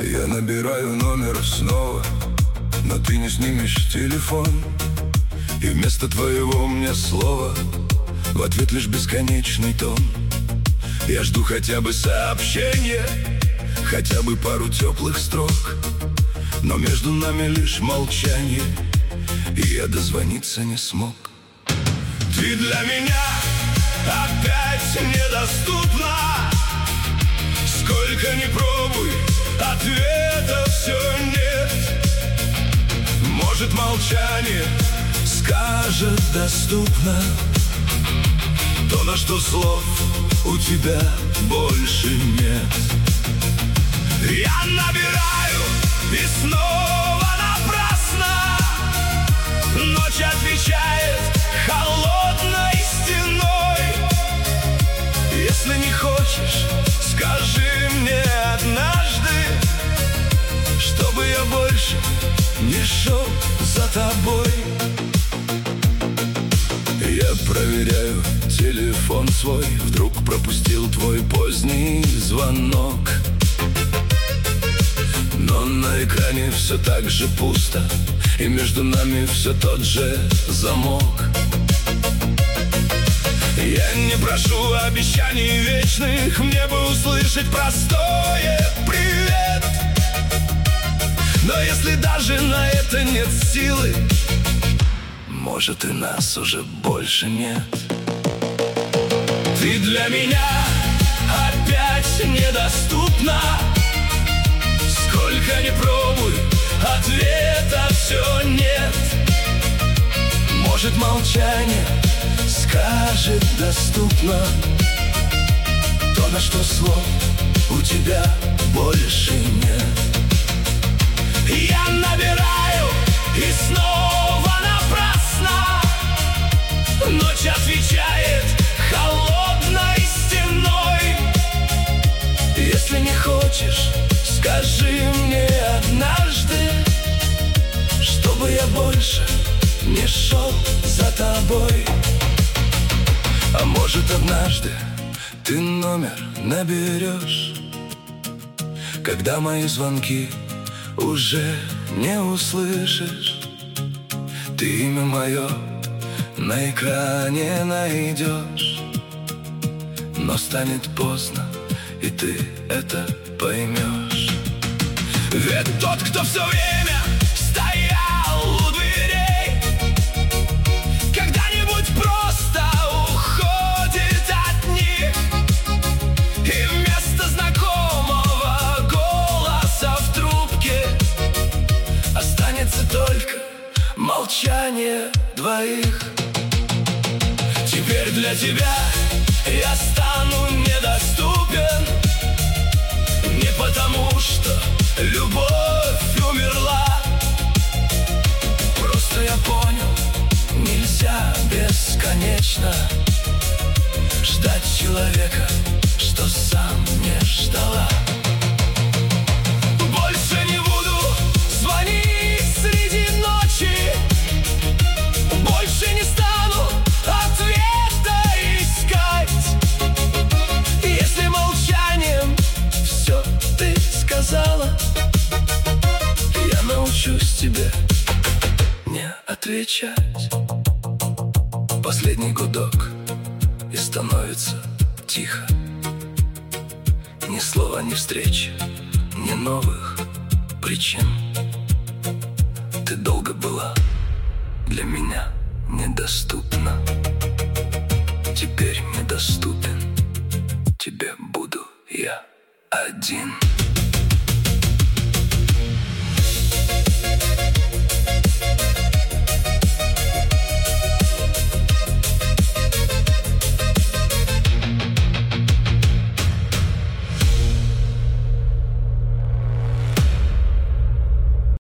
Я набираю номер снова, но ты не снимешь телефон. И вместо твоего мне слова в ответ лишь бесконечный тон. Я жду хотя бы сообщения, хотя бы пару теплых строк, но между нами лишь молчание, и я дозвониться не смог. Ты для меня опять недоступна. Сколько ни пробуй, ответа все нет. Может, молчание скажет доступно то, на что слов у тебя больше нет. Я набираю и снова напрасно. Ночь отвечает холодной стеной. Если не хочешь, скажи мне однажды, чтобы я больше не шел за тобой. Я проверяю телефон свой, вдруг пропустил твой поздний звонок. Но на экране все так же пусто, и между нами все тот же замок. Я не прошу обещаний вечных, мне бы услышать простое «привет». Но если даже на это нет силы, может, и нас уже больше нет. Ты для меня опять недоступна. Сколько ни пробуй, ответа все нет. Может, молчание скажет доступно то, на что слов у тебя больше нет. Я набираю и снова напрасно. Ночь отвечает холодной стеной. Если не хочешь, скажи мне однажды, чтобы я больше не шел за тобой. А может, однажды ты номер наберешь, когда мои звонки уже не услышишь. Ты имя мое на экране найдешь, но станет поздно, и ты это поймешь. Ведь тот, кто все время стоял у дверей, когда-нибудь просто уходит от них. И вместо знакомого голоса в трубке останется только молчание двоих. Теперь для тебя я стану недоступен, не потому что любовь умерла. Просто я понял, нельзя бесконечно ждать человека, что сам не ждала. Больше не буду звонить среди ночи, больше не стану ответа искать. Если молчанием все ты сказала, я научусь тебе не отвечать. Последний гудок, и становится тихо. Ни слова, ни встречи, ни новых причин. Ты долго была для меня недоступна. Теперь недоступен тебе буду я один.